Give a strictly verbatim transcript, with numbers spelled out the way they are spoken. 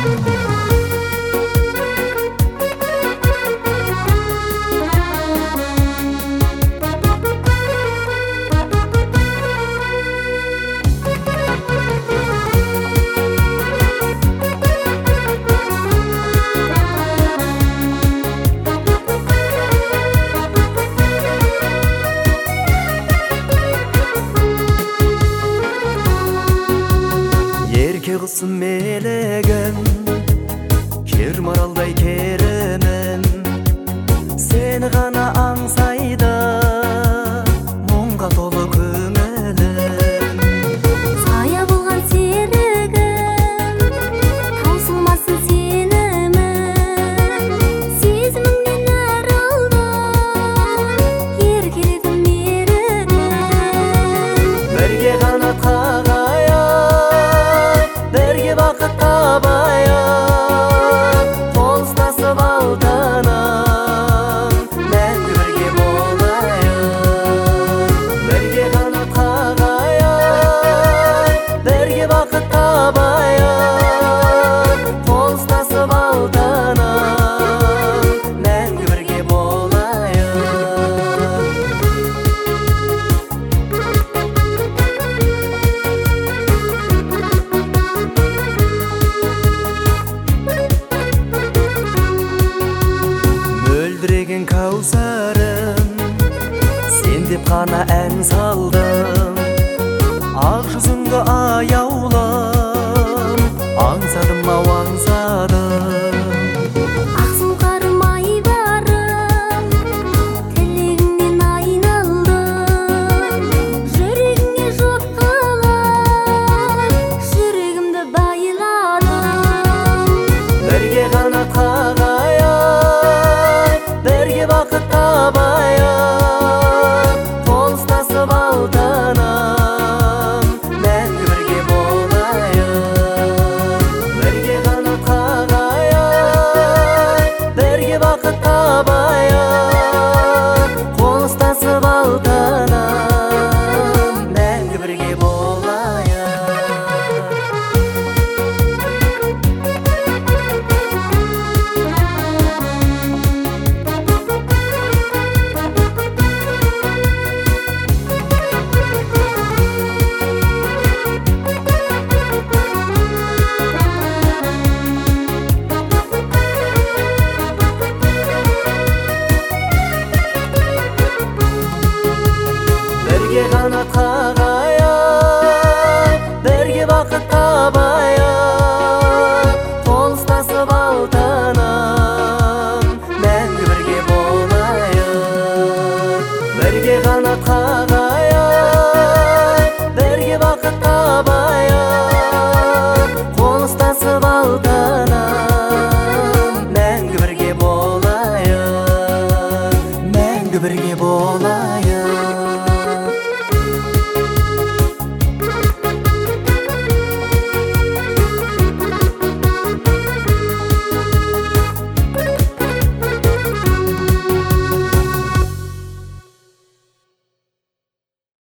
Ерке кызым мелеген кер маралдай керемен, сени гана аңсайда мұңға толы көңілім. Сая болған серігім, таусылмасын сенімім, сезіміңнен арылдым, еркеледім мерігім. Бірге қанат қағайық, бірге бақыт табайық, қол ұстасып алтыным, мәңгі бірге болайық. Бірге қанат қағайық, бірге бақыт табайық, қол ұстасып алтыным, мәңгі бірге болайық. Мөлдіреген каусарым, сен деп қана ән салдым, ақ жүзіңді аяулым, аңсадым ау аңсадым. Ақ сұңқарым айбарым, тілегіңнен айналдым, жүрегіңе жот қылып, жүрегімді байладым. Бірге қанат қағайық, бірге бақыт табайық, қол ұстасып алтыным, мәңгі бірге болайық. Бірге қанат қағайық, бірге бақыт табайық, қол ұстасып алтыным, мәңгі бірге болайық. Бірге қанат қағайық, бірге бақыт табайық, қол ұстасып алтыным, мәңгі бірге болайық. Бірге қанат қағайық,